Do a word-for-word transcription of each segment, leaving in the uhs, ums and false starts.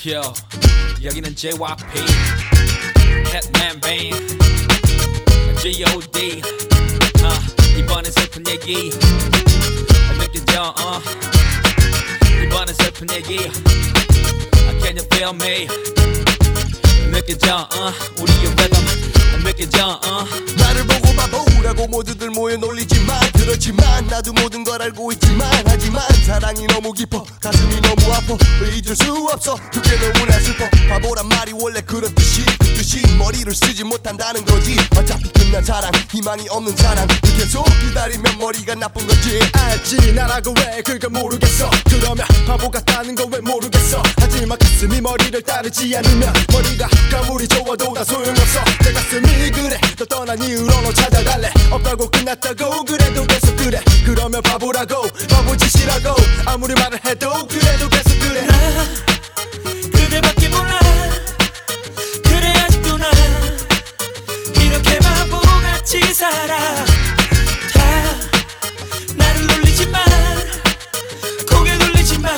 Yo, 여기는 제이와이피 Hitman Band 지 오 디 uh, 이번엔 슬픈 얘기 느껴져 uh. 이번엔 슬픈 얘기 Can you feel me 느껴져 uh. 우리의 rhythm 느껴져 uh. 나를 보고 바보라고 모두들 모여 놀리지만 그렇지만 나도 모든 걸 알고 있지만 하지만 사랑이 너무 깊어 가슴이 너무 아파 왜 잊을 수 없어 그게 너무나 슬퍼 바보란 말이 원래 그렇듯이 그 뜻이 머리를 쓰지 못한다는 거지 어차피 끝난 사랑 희망이 없는 사랑 계속 기다리면 머리가 나쁜 거지 알지 나라고 왜 그걸 모르겠어 그러면 바보 같다는 거 왜 모르겠어 하지만 가슴이 머리를 따르지 않으면 머리가 아무리 좋아도 다 소용없어 내 가슴이 그래 너 떠난 이유로 너 찾아갈래 없다고 끝났다고 그래도 계속 그래 그러면 바보라고 바보짓이라고 아무리 말을 해도 그래도 계속 그래 나 그대밖에 몰라 그래 아직도 나 이렇게 바보같이 살아 다 나를 놀리지만 고개 돌리지만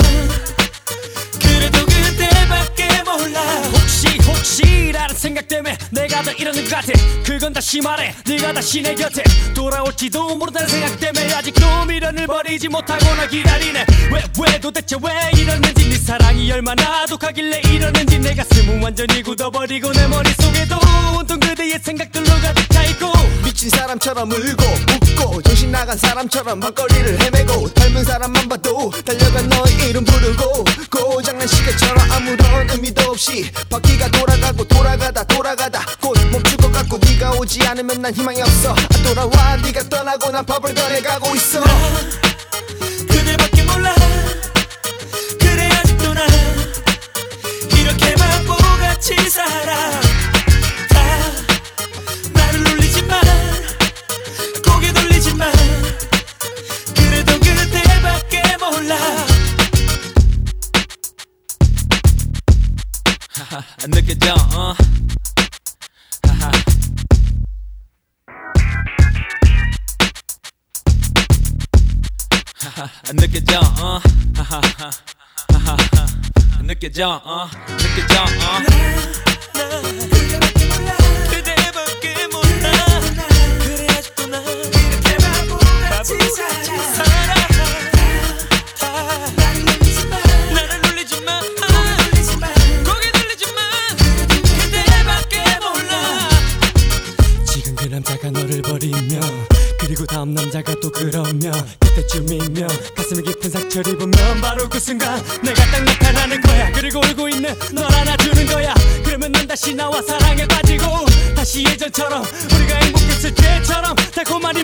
그래도 그대밖에 몰라 혹시 혹시 라는 생각 때문에 내가 더 이러는 것 같아 그건 다시 말해 네가 다시 내 곁에 돌아올지도 모른다는 생각 때문에 아직도 미련을 버리지 못하고나 기다리네 왜 왜 도대체 왜 이러는지 네 사랑이 얼마나 독하길래 이러는지 내 가슴은 완전히 굳어버리고 내 머릿속에도 온통 그대의 생각들로 가득 차있고 미친 사람처럼 울고 웃고 정신 나간 사람처럼 밤거리를 헤매고 닮은 사람만 봐도 달려간 너의 이름 부르고 고장난 시계처럼 아무런 의미도 없이 바퀴가 돌아가고 돌아가다 돌아가다 곧 멈출 것 같고 네가 오지 않으면 난 희망이 없어 안 돌아와 네가 떠나고 난 버블변해가고 있어 그대밖에 몰라 그래 아직도 나 이렇게 바보같이 살아 다 나를 놀리지만 고개 돌리지만 그래도 그대밖에 몰라 느껴져 uh. 느껴져 uh. 느껴져 uh. 느껴져 uh. 그대밖에 몰라 그대밖에 몰라 그래 아직도 나 이렇게 바보같이 살아 다 나를 놀리지만 나를 놀리지만 고개 돌리지만 그대밖에 몰라 지금 그 남자가 너를 버리면 그리고 다음 남자가 또 그러면 그때쯤이면 가슴에 깊은 상처를 입으면 바로 그 순간 내가 딱 나타나는 거야 그리고 울고 있는 널 안아주는 거야 그러면 넌 다시 나와 사랑에 빠지고 다시 예전처럼 우리가 행복했을 때처럼 달콤한